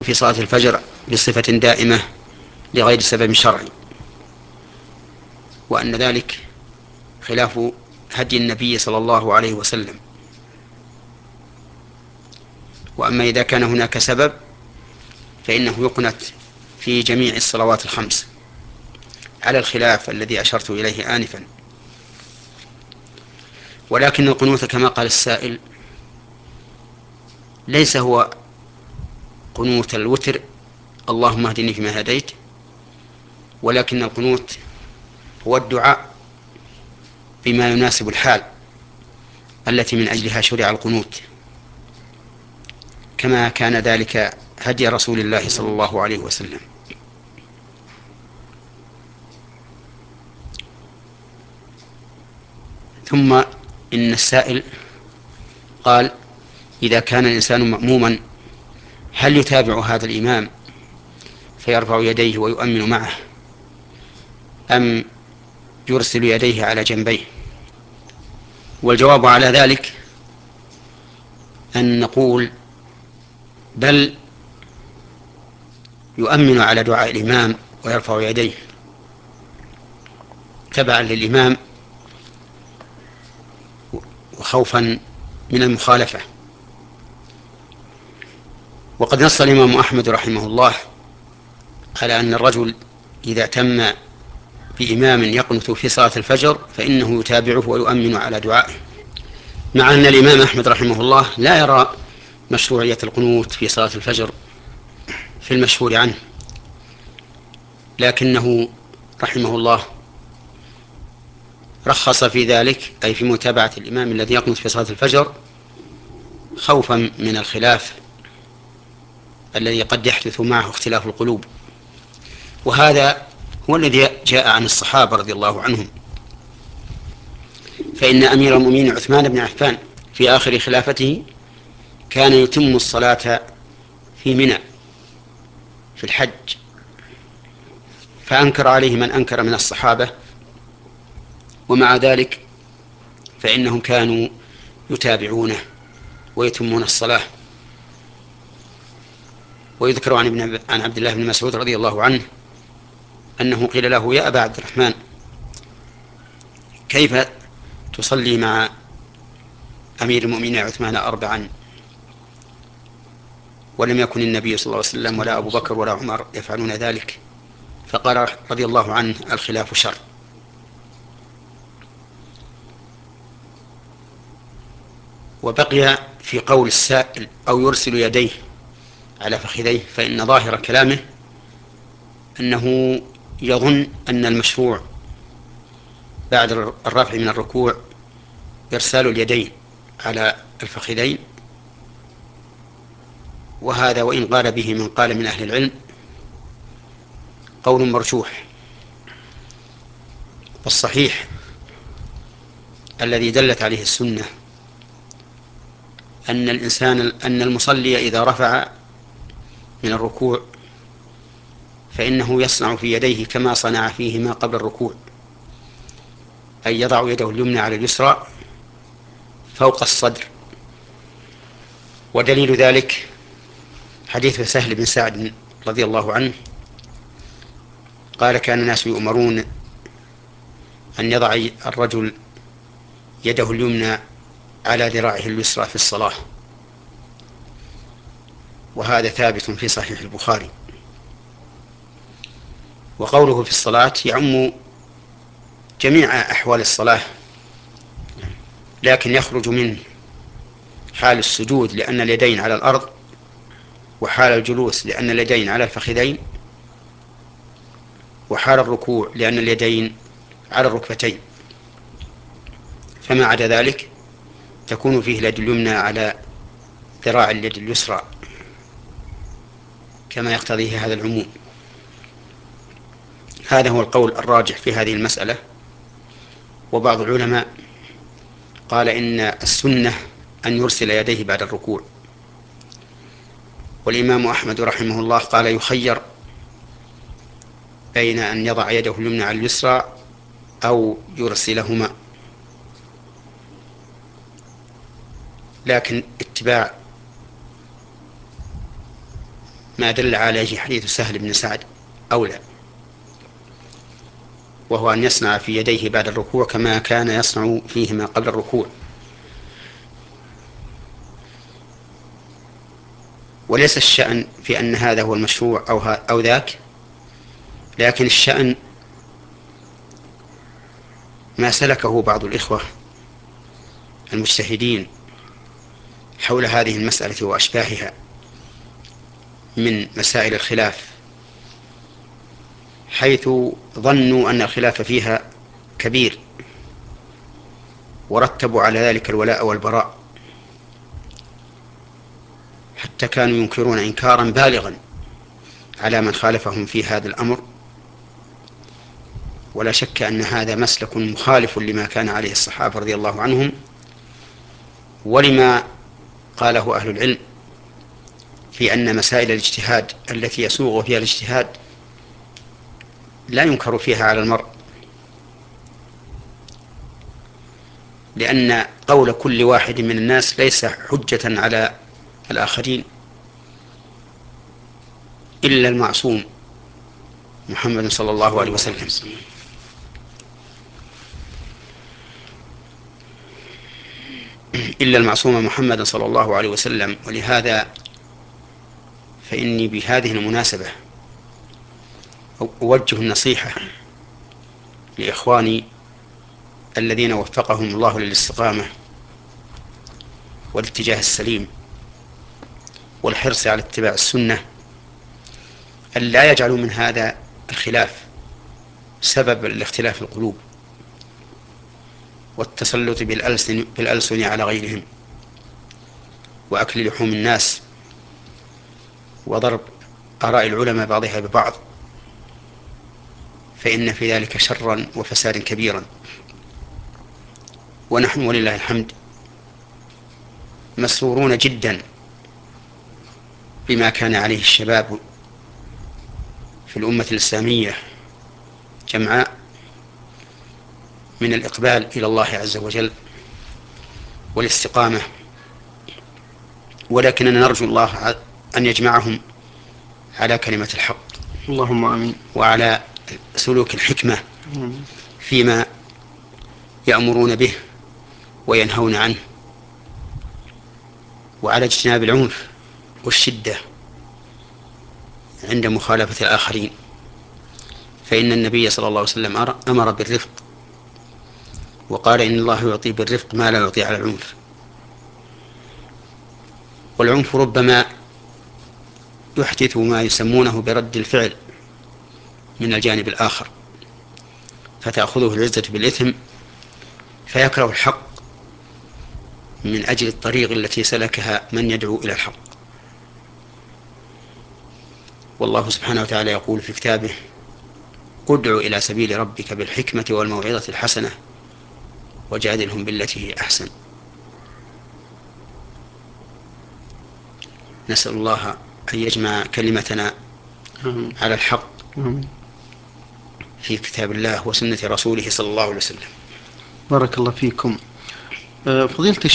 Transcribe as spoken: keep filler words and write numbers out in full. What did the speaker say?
في صلاة الفجر بصفة دائمة لغير سبب شرعي، وأن ذلك خلاف هدي النبي صلى الله عليه وسلم. وأما إذا كان هناك سبب فإنه يقنت في جميع الصلوات الخمس على الخلاف الذي أشرت إليه آنفا. ولكن القنوت كما قال السائل ليس هو قنوت الوتر اللهم اهدني فيما هديت، ولكن القنوت هو الدعاء بما يناسب الحال التي من أجلها شرع القنوت، كما كان ذلك هدي رسول الله صلى الله عليه وسلم. ثم إن السائل قال إذا كان الإنسان مأموما هل يتابع هذا الإمام فيرفع يديه ويؤمن معه، أم يرسل يديه على جنبيه؟ والجواب على ذلك أن نقول بل يؤمن على دعاء الإمام ويرفع يديه تبعا للإمام وخوفا من المخالفة. وقد نص الإمام أحمد رحمه الله على أن الرجل إذا تم بإمام يقنت في صلاة الفجر فإنه يتابعه ويؤمن على دعائه، مع أن الإمام أحمد رحمه الله لا يرى مشروعية القنوت في صلاة الفجر في المشهور عنه، لكنه رحمه الله رخص في ذلك، أي في متابعة الإمام الذي يقنت في صلاة الفجر، خوفا من الخلاف الذي قد يحدث معه اختلاف القلوب. وهذا هو الذي جاء عن الصحابة رضي الله عنهم، فإن أمير المؤمنين عثمان بن عفان في آخر خلافته كان يتم الصلاة في منى في الحج، فأنكر عليه من أنكر من الصحابة، ومع ذلك فإنهم كانوا يتابعونه ويتمون الصلاة. ويذكر عن ابن عن عبد الله بن مسعود رضي الله عنه أنه قيل له يا أبا عبد الرحمن كيف تصلي مع أمير المؤمنين عثمان أربعا ولم يكن النبي صلى الله عليه وسلم ولا أبو بكر ولا عمر يفعلون ذلك؟ فقال رضي الله عنه الخلاف شر. وبقي في قول السائل أو يرسل يديه على فخذيه، فإن ظاهر كلامه أنه يظن أن المشروع بعد الرفع من الركوع إرسال اليدين على الفخذين، وهذا وإن قال به من قال من أهل العلم قول مرجوح. والصحيح الذي دلت عليه السنة أن الإنسان أن المصلي إذا رفع من الركوع فإنه يصنع في يديه كما صنع فيهما قبل الركوع، أي يضع يده اليمنى على اليسرى فوق الصدر. ودليل ذلك حديث سهل بن سعد رضي الله عنه قال كان الناس يؤمرون أن يضع الرجل يده اليمنى على ذراعه اليسرى في الصلاة، وهذا ثابت في صحيح البخاري. وقوله في الصلاة يعم جميع أحوال الصلاة، لكن يخرج منه حال السجود لأن اليدين على الأرض، وحال الجلوس لأن اليدين على الفخذين، وحال الركوع لأن اليدين على الركبتين. فما عدا ذلك تكون فيه اليد اليمنى على ذراع اليد اليسرى كما يقتضيه هذا العموم. هذا هو القول الراجح في هذه المسألة. وبعض العلماء قال إن السنة أن يرسل يديه بعد الركوع، والإمام أحمد رحمه الله قال يخير بين أن يضع يده اليمنى على اليسرى أو يرسلهما، لكن اتباع ما دل عليه حديث سهل بن سعد أولى، وهو أن يصنع في يديه بعد الركوع كما كان يصنع فيهما قبل الركوع. وليس الشأن في أن هذا هو المشروع أو, أو ذاك، لكن الشأن ما سلكه بعض الإخوة المجتهدين حول هذه المسألة وأشباهها من مسائل الخلاف، حيث ظنوا أن الخلاف فيها كبير ورتبوا على ذلك الولاء والبراء، حتى كانوا ينكرون إنكارا بالغا على من خالفهم في هذا الأمر. ولا شك أن هذا مسلك مخالف لما كان عليه الصحابة رضي الله عنهم، ولما قاله أهل العلم في أن مسائل الاجتهاد التي يسوغ فيها الاجتهاد لا ينكر فيها على المرء، لأن قول كل واحد من الناس ليس حجة على الآخرين إلا المعصوم محمد صلى الله عليه وسلم. إلا المعصوم محمد صلى الله عليه وسلم. ولهذا فإني بهذه المناسبة أوجه النصيحة لإخواني الذين وفقهم الله للاستقامة والاتجاه السليم والحرص على اتباع السنة، أن لا يجعلوا من هذا الخلاف سبب لاختلاف القلوب والتسلط بالألسن, بالألسن على غيرهم وأكل لحوم الناس وضرب آراء العلماء بعضها ببعض، فإن في ذلك شرا وفسادا كبيرا. ونحن ولله الحمد مسرورون جدا بما كان عليه الشباب في الأمة الإسلامية جمعاء من الإقبال إلى الله عز وجل والاستقامة، ولكننا نرجو الله أن يجمعهم على كلمة الحق، اللهم آمين، وعلى سلوك الحكمة فيما يأمرون به وينهون عنه، وعلى اجتناب العنف والشدة عند مخالفة الآخرين، فإن النبي صلى الله عليه وسلم أمر بالرفق وقال إن الله يعطي بالرفق ما لا يعطي على العنف. والعنف ربما يحدث ما يسمونه برد الفعل من الجانب الآخر، فتأخذه العزة بالإثم فيكره الحق من أجل الطريق التي سلكها من يدعو إلى الحق. والله سبحانه وتعالى يقول في كتابه: ادع إلى سبيل ربك بالحكمة والموعظة الحسنة وجادلهم بالتي هي أحسن. نسأل الله أن يجمع كلمتنا على الحق في كتاب الله وسنة رسوله صلى الله عليه وسلم. بارك الله فيكم. فضيلة